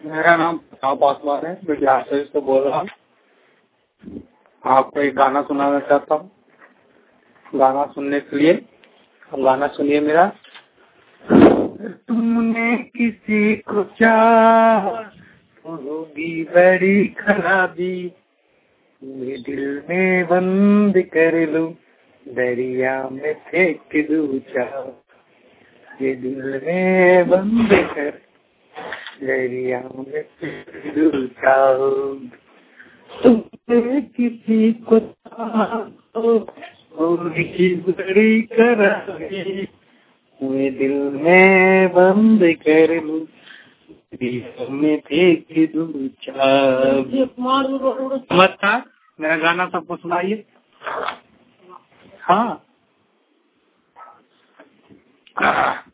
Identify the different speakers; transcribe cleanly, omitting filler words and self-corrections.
Speaker 1: मेरा नाम प्रताप पासवान है, मैं बिहार शरीफ से बोल रहा हूँ। आपको एक गाना सुनाना चाहता हूँ। गाना सुनने के लिए गाना सुनिए मेरा। तुमने किसी को चाहा होगी बड़ी खराबी, ये दिल में बंद कर लूं दरिया में फेंक दूं चाह, ये दिल में बंद कर दरिया में फेंक दूं चाह। तुमने किसी को चाहा होगी बड़ी खराबी, ये दिल में बंद कर लूं में फेंक दूं चाह। नमस्कार, मेरा गाना सबको सुनाइए। हाँ।